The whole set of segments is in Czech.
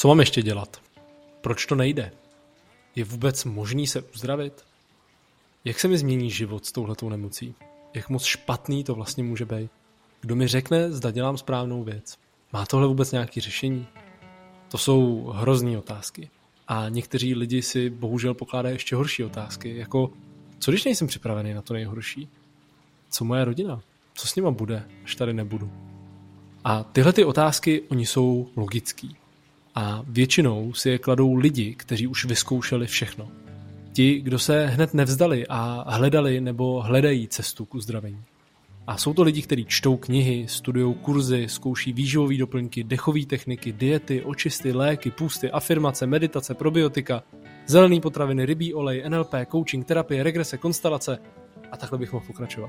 Co mám ještě dělat? Proč to nejde? Je vůbec možný se uzdravit? Jak se mi změní život s touhletou nemocí? Jak moc špatný to vlastně může být? Kdo mi řekne, zda dělám správnou věc? Má tohle vůbec nějaké řešení? To jsou hrozný otázky. A někteří lidi si bohužel pokládají ještě horší otázky, jako co když nejsem připravený na to nejhorší? Co moje rodina? Co s nima bude, až tady nebudu? A tyhle ty otázky, oni jsou logický. A většinou si je kladou lidi, kteří už vyzkoušeli všechno. Ti, kdo se hned nevzdali a hledali nebo hledají cestu k uzdravení. A jsou to lidi, kteří čtou knihy, studují kurzy, zkouší výživové doplňky, dechové techniky, diety, očisty, léky, půsty, afirmace, meditace, probiotika, zelený potraviny, rybí olej, NLP, coaching, terapie, regrese, konstelace a takhle bych mohl pokračovat.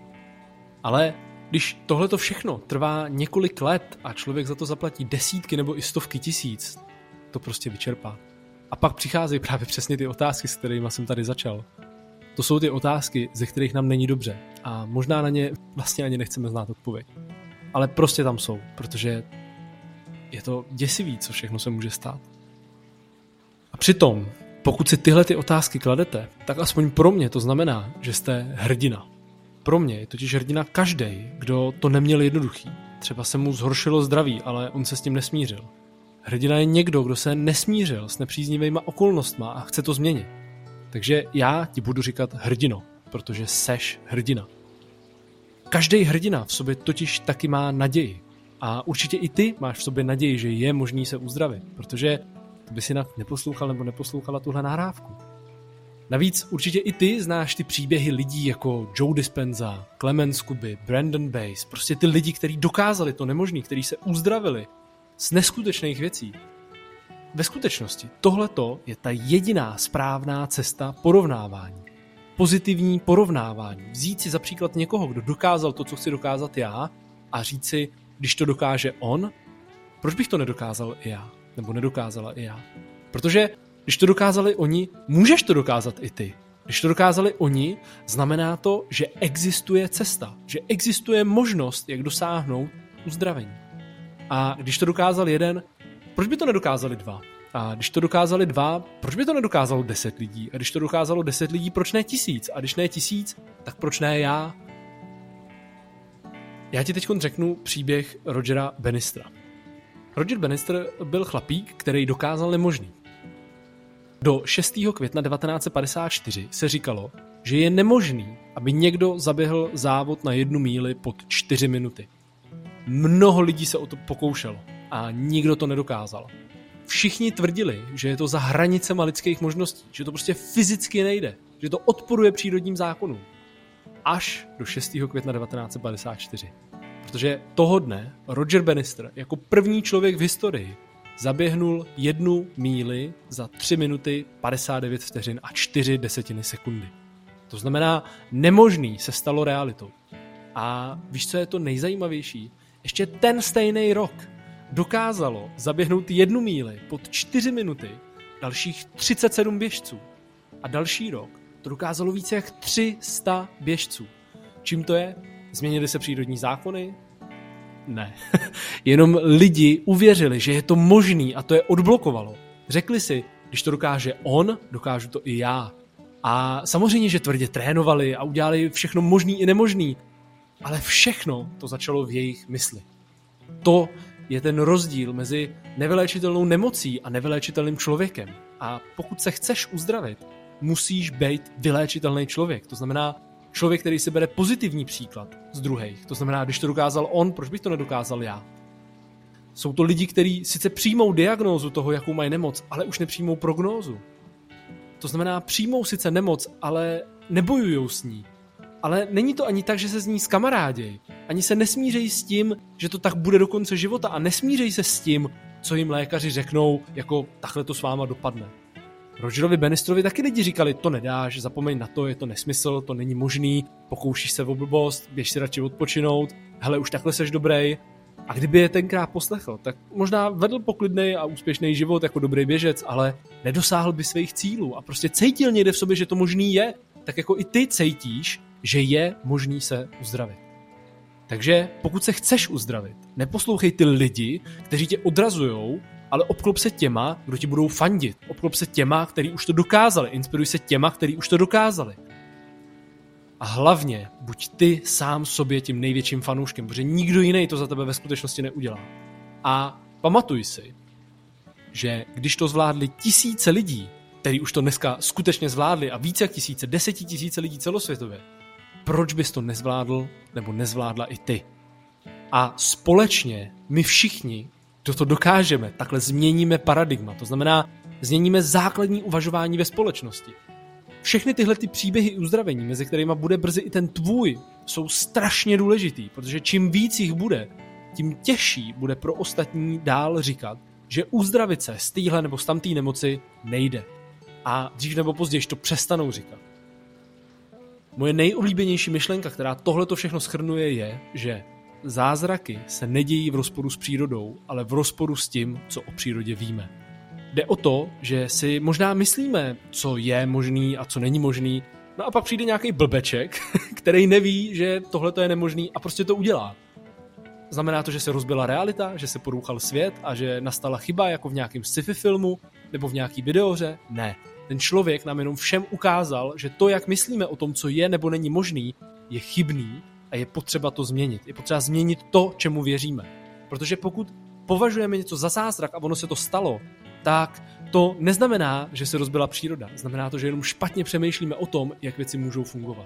Ale když tohleto všechno trvá několik let a člověk za to zaplatí desítky nebo i stovky tisíc, to prostě vyčerpá. A pak přicházejí právě přesně ty otázky, s kterými jsem tady začal. To jsou ty otázky, ze kterých nám není dobře a možná na ně vlastně ani nechceme znát odpověď. Ale prostě tam jsou, protože je to děsivý, co všechno se může stát. A přitom, pokud si tyhle ty otázky kladete, tak aspoň pro mě to znamená, že jste hrdina. Pro mě je totiž hrdina každej, kdo to neměl jednoduchý. Třeba se mu zhoršilo zdraví, ale on se s tím nesmířil. Hrdina je někdo, kdo se nesmířil s nepříznivýma okolnostma a chce to změnit. Takže já ti budu říkat hrdino, protože seš hrdina. Každý hrdina v sobě totiž taky má naději. A určitě i ty máš v sobě naději, že je možný se uzdravit, protože to bys jinak neposlouchal nebo neposlouchala tuhle nahrávku. Navíc určitě i ty znáš ty příběhy lidí jako Joe Dispenza, Clemens Kuby, Brandon Bass, prostě ty lidi, kteří dokázali to nemožný, kteří se uzdravili z neskutečných věcí. Ve skutečnosti tohleto je ta jediná správná cesta porovnávání. Pozitivní porovnávání. Vzít si za příklad někoho, kdo dokázal to, co chci dokázat já a říct si, když to dokáže on, proč bych to nedokázal i já? Nebo nedokázala i já? Protože když to dokázali oni, můžeš to dokázat i ty. Když to dokázali oni, znamená to, že existuje cesta, že existuje možnost, jak dosáhnout uzdravení. A když to dokázal jeden, proč by to nedokázali dva? A když to dokázali dva, proč by to nedokázalo 10 lidí? A když to dokázalo 10 lidí, proč ne 1000? A když ne 1000, tak proč ne já? Já ti teď řeknu příběh Rogera Bannistera. Roger Bannister byl chlapík, který dokázal nemožný. Do 6. května 1954 se říkalo, že je nemožný, aby někdo zaběhl závod na 1 míli pod 4 minuty. Mnoho lidí se o to pokoušelo a nikdo to nedokázal. Všichni tvrdili, že je to za hranicema lidských možností, že to prostě fyzicky nejde, že to odporuje přírodním zákonům. Až do 6. května 1954. Protože toho dne Roger Bannister jako první člověk v historii zaběhnul 1 míli za 3 minuty 59 vteřin a 4 desetiny sekundy. To znamená, nemožný se stalo realitou. A víš, co je to nejzajímavější? Ještě ten stejný rok dokázalo zaběhnout 1 míli pod 4 minuty dalších 37 běžců. A další rok to dokázalo více jak 300 běžců. Čím to je? Změnily se přírodní zákony? Ne. Jenom lidi uvěřili, že je to možný a to je odblokovalo. Řekli si, když to dokáže on, dokážu to i já. A samozřejmě, že tvrdě trénovali a udělali všechno možný i nemožný, ale všechno to začalo v jejich mysli. To je ten rozdíl mezi nevyléčitelnou nemocí a nevyléčitelným člověkem. A pokud se chceš uzdravit, musíš být vyléčitelný člověk. To znamená člověk, který si bere pozitivní příklad z druhých. To znamená, když to dokázal on, proč bych to nedokázal já? Jsou to lidi, kteří sice přijmou diagnózu toho, jakou mají nemoc, ale už nepřijmou prognózu. To znamená, přijmou sice nemoc, ale nebojujou s ní. Ale není to ani tak, že se z ní skamarádějí. Ani se nesmířejí s tím, že to tak bude do konce života a nesmířejí se s tím, co jim lékaři řeknou, jako takhle to s váma dopadne. Rogerovi Bannisterovi taky lidi říkali, to nedáš, zapomeň na to, je to nesmysl, to není možný, pokoušíš se o blbost, běž si radši odpočinout, hele, už takhle seš dobrý. A kdyby je tenkrát poslechl, tak možná vedl poklidnej a úspěšný život jako dobrý běžec, ale nedosáhl by svých cílů a prostě cítil někde v sobě, že to možný je, tak jako i ty cítíš, že je možný se uzdravit. Takže pokud se chceš uzdravit, neposlouchej ty lidi, kteří tě odrazujou ale obklop se těma, kdo ti budou fandit. Obklop se těma, kteří už to dokázali. Inspiruj se těma, kteří už to dokázali. A hlavně buď ty sám sobě tím největším fanouškem, protože nikdo jiný to za tebe ve skutečnosti neudělá. A pamatuj si, že když to zvládli tisíce lidí, kteří už to dneska skutečně zvládli a více jak tisíce, 10 000 lidí celosvětově, proč bys to nezvládl nebo nezvládla i ty? A společně my všichni, kdo to dokážeme, takhle změníme paradigma. To znamená, změníme základní uvažování ve společnosti. Všechny tyhle ty příběhy uzdravení, mezi kterými bude brzy i ten tvůj, jsou strašně důležitý, protože čím víc jich bude, tím těžší bude pro ostatní dál říkat, že uzdravit se z téhle nebo z tamtý nemoci nejde. A dřív nebo později to přestanou říkat. Moje nejoblíbenější myšlenka, která tohleto všechno shrnuje, je, že zázraky se nedějí v rozporu s přírodou, ale v rozporu s tím, co o přírodě víme. Jde o to, že si možná myslíme, co je možný a co není možný, no a pak přijde nějaký blbeček, který neví, že tohle je nemožný a prostě to udělá. Znamená to, že se rozbila realita, že se porouchal svět a že nastala chyba jako v nějakém sci-fi filmu nebo v nějaký videohře? Ne. Ten člověk nám jenom všem ukázal, že to, jak myslíme o tom, co je nebo není možný, je chybný a je potřeba to změnit. Je potřeba změnit to, čemu věříme. Protože pokud považujeme něco za zázrak a ono se to stalo, tak to neznamená, že se rozbila příroda. Znamená to, že jenom špatně přemýšlíme o tom, jak věci můžou fungovat.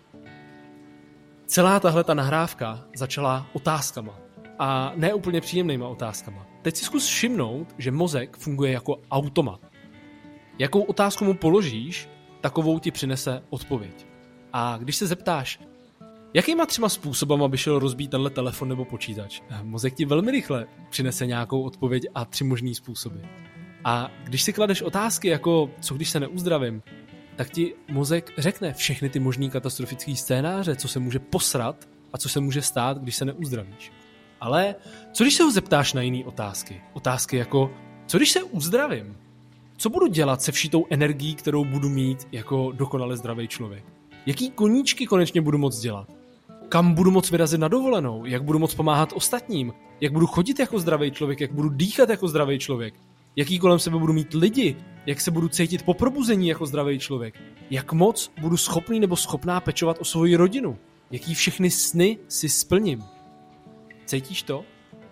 Celá tahleta nahrávka začala otázkama. A ne úplně příjemnýma otázkama. Teď si zkus všimnout, že mozek funguje jako automat. Jakou otázku mu položíš, takovou ti přinese odpověď. A když se zeptáš, jakýma 3 způsobama by šel rozbít tenhle telefon nebo počítač, mozek ti velmi rychle přinese nějakou odpověď a 3 možný způsoby. A když si kladeš otázky jako, co když se neuzdravím, tak ti mozek řekne všechny ty možný katastrofický scénáře, co se může posrat a co se může stát, když se neuzdravíš. Ale co když se ho zeptáš na jiné otázky? Otázky jako, co když se uzdravím? Co budu dělat se vší tou energií, kterou budu mít jako dokonale zdravý člověk? Jaký koníčky konečně budu moct dělat? Kam budu moct vyrazit na dovolenou? Jak budu moct pomáhat ostatním? Jak budu chodit jako zdravý člověk? Jak budu dýchat jako zdravý člověk? Jaký kolem sebe budu mít lidi? Jak se budu cítit po probuzení jako zdravý člověk? Jak moc budu schopný nebo schopná pečovat o svoji rodinu? Jaký všechny sny si splním? Cítíš to?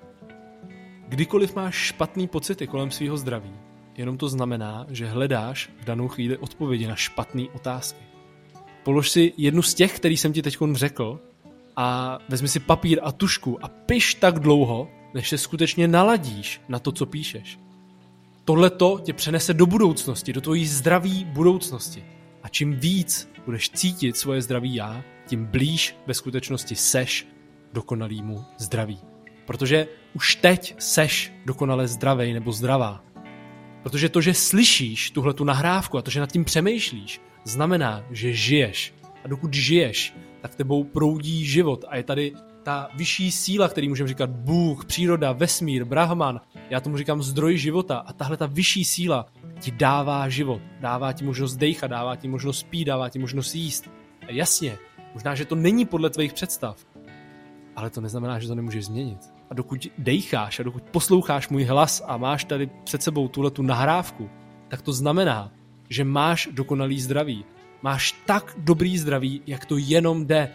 Kdykoliv máš špatný pocity kolem svého zdraví, jenom to znamená, že hledáš v danou chvíli odpovědi na špatné otázky. Polož si jednu z těch, který jsem ti teď řekl, a vezmi si papír a tužku a piš tak dlouho, než se skutečně naladíš na to, co píšeš. Tohleto tě přenese do budoucnosti, do tvojí zdraví budoucnosti. A čím víc budeš cítit svoje zdraví já, tím blíž ve skutečnosti seš dokonalýmu zdraví. Protože už teď seš dokonale zdravej nebo zdravá. Protože to, že slyšíš tuhletu nahrávku a to, že nad tím přemýšlíš, znamená, že žiješ. A dokud žiješ, tak tebou proudí život a je tady ta vyšší síla, který můžeme říkat Bůh, příroda, vesmír, Brahman, já tomu říkám zdroj života a tahle ta vyšší síla ti dává život, dává ti možnost dejchat, dává ti možnost spít, dává ti možnost jíst. A jasně, možná, že to není podle tvých představ, ale to neznamená, že to nemůžeš změnit. A dokud dejcháš a dokud posloucháš můj hlas a máš tady před sebou tuhletu nahrávku, tak to znamená, že máš dokonalý zdraví. Máš tak dobrý zdraví, jak to jenom jde.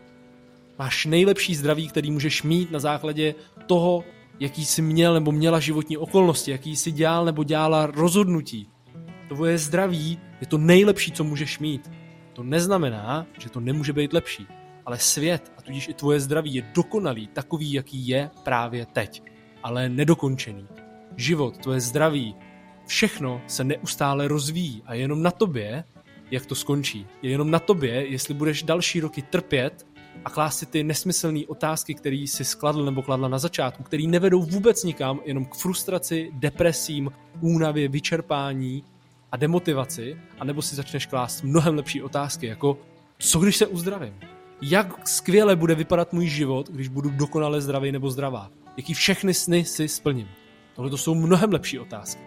Máš nejlepší zdraví, který můžeš mít na základě toho, jaký jsi měl nebo měla životní okolnosti, jaký jsi dělal nebo dělala rozhodnutí. Tvoje zdraví je to nejlepší, co můžeš mít. To neznamená, že to nemůže být lepší. Ale svět, a tudíž i tvoje zdraví, je dokonalý, takový, jaký je právě teď. Ale nedokončený. Život, tvoje zdraví, všechno se neustále rozvíjí a je jenom na tobě, jak to skončí. Je jenom na tobě, jestli budeš další roky trpět a klást si ty nesmyslné otázky, které jsi skladl nebo kladla na začátku, které nevedou vůbec nikam, jenom k frustraci, depresím, únavě, vyčerpání a demotivaci, anebo si začneš klást mnohem lepší otázky, jako co když se uzdravím? Jak skvěle bude vypadat můj život, když budu dokonale zdravý nebo zdravá? Jaký všechny sny si splním? Tohle to jsou mnohem lepší otázky.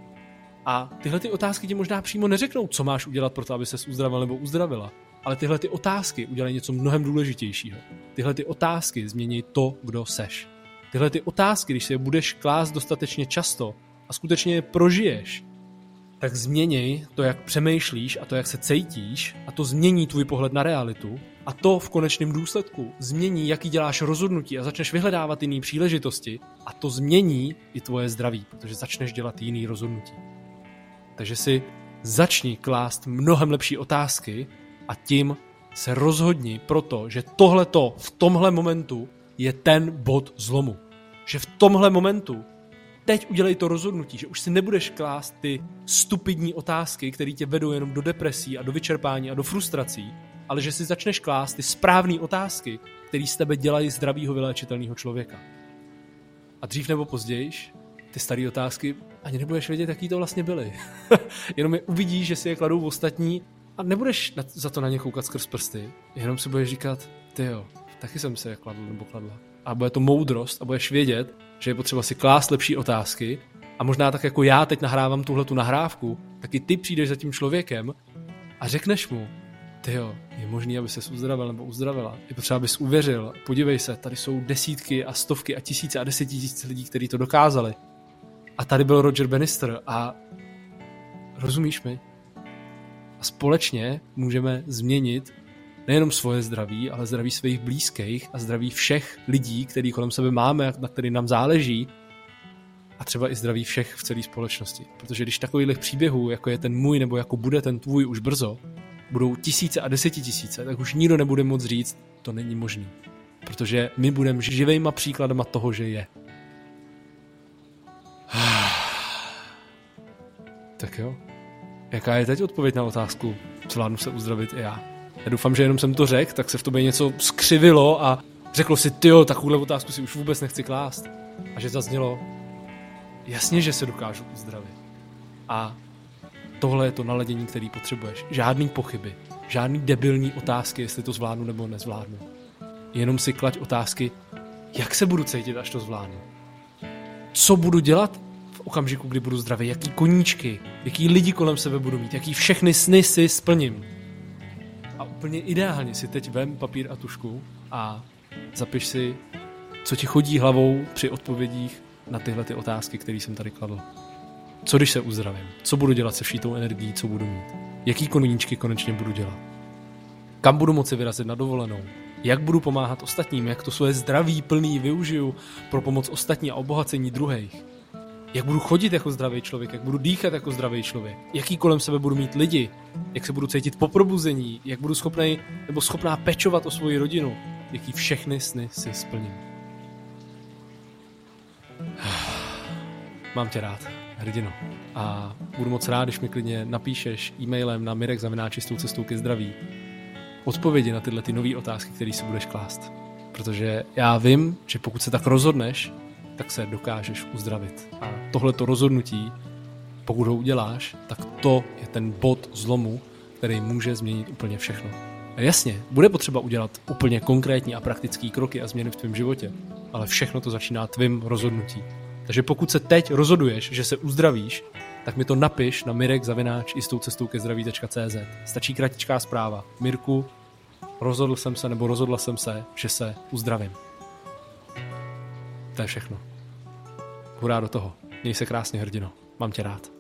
A tyhle ty otázky ti možná přímo neřeknou, co máš udělat pro to, aby ses uzdravil nebo uzdravila. Ale tyhle ty otázky udělají něco mnohem důležitějšího. Tyhle ty otázky změní to, kdo seš. Tyhle ty otázky, když si je budeš klást dostatečně často, a skutečně je prožiješ, tak změněj to, jak přemýšlíš a to, jak se cítíš, a to změní tvůj pohled na realitu a to v konečném důsledku změní, jaký děláš rozhodnutí a začneš vyhledávat jiné příležitosti a to změní i tvoje zdraví, protože začneš dělat jiný rozhodnutí. Takže si začni klást mnohem lepší otázky a tím se rozhodni proto, že tohleto v tomhle momentu je ten bod zlomu. Že v tomhle momentu teď udělej to rozhodnutí, že už si nebudeš klást ty stupidní otázky, které tě vedou jenom do depresí a do vyčerpání a do frustrací, ale že si začneš klást ty správné otázky, které z tebe dělají zdravýho vyléčitelného člověka. A dřív nebo později ty staré otázky ani nebudeš vědět, jaký to vlastně byly. Jenom je uvidíš, že si je kladou ostatní a nebudeš za to na ně koukat skrz prsty, jenom si budeš říkat, tyjo, taky jsem se je kladl nebo kladla. A bude to moudrost a budeš vědět, že je potřeba si klást lepší otázky a možná tak jako já teď nahrávám tuhletu nahrávku, tak i ty přijdeš za tím člověkem a řekneš mu, tyjo, je možný, aby ses uzdravil nebo uzdravila. Je potřeba, abys uvěřil. Podívej se, tady jsou desítky a stovky a tisíce a desetitisíce lidí, kteří to dokázali. A tady byl Roger Bannister a rozumíš mi? A společně můžeme změnit nejenom svoje zdraví, ale zdraví svých blízkých a zdraví všech lidí, který kolem sebe máme, na který nám záleží a třeba i zdraví všech v celé společnosti. Protože když takových příběhů, jako je ten můj nebo jako bude ten tvůj už brzo, budou tisíce a desetitisíce, tak už nikdo nebude moc říct, to není možný. Protože my budeme živejma příkladama toho, že je. Tak jo. Jaká je teď odpověď na otázku, zvládnu se uzdravit i já? Já doufám, že jenom jsem to řekl, tak se v tobě něco skřivilo a řeklo si, tyjo, takovouhle otázku si už vůbec nechci klást. A že zaznělo, jasně, že se dokážu uzdravit. A tohle je to naladění, který potřebuješ. Žádný pochyby, žádný debilní otázky, jestli to zvládnu nebo nezvládnu. Jenom si klaď otázky, jak se budu cítit, až to zvládnu. Co budu dělat v okamžiku, kdy budu zdravý, jaký koníčky, jaký lidi kolem sebe budu mít, jaký všechny sny si splním. A úplně ideálně si teď vem papír a tužku a zapiš si, co ti chodí hlavou při odpovědích na tyhle ty otázky, které jsem tady kladl. Co když se uzdravím? Co budu dělat se vší tou energií, co budu mít? Jaký koníčky konečně budu dělat? Kam budu moci vyrazit na dovolenou? Jak budu pomáhat ostatním? Jak to své zdraví plný využiju pro pomoc ostatní a obohacení druhých? Jak budu chodit jako zdravý člověk? Jak budu dýchat jako zdravý člověk? Jaký kolem sebe budu mít lidi? Jak se budu cítit po probuzení? Jak budu schopnej nebo schopná pečovat o svoji rodinu? Jaký všechny sny si splním? Mám tě rád, hrdino. A budu moc rád, když mi klidně napíšeš e-mailem na mirek@čistou-cestou ke zdraví odpovědi na tyhle ty nové otázky, které si budeš klást. Protože já vím, že pokud se tak rozhodneš, tak se dokážeš uzdravit. A tohleto rozhodnutí, pokud ho uděláš, tak to je ten bod zlomu, který může změnit úplně všechno. A jasně, bude potřeba udělat úplně konkrétní a praktický kroky a změny v tvém životě, ale všechno to začíná tvým rozhodnutí. Takže pokud se teď rozhoduješ, že se uzdravíš, tak mi to napiš na mirek@jistoucestoukezdraví.cz. Stačí kratičká zpráva. Mirku, rozhodl jsem se nebo rozhodla jsem se, že se uzdravím. To je všechno. Hurá do toho. Měj se krásně, hrdino. Mám tě rád.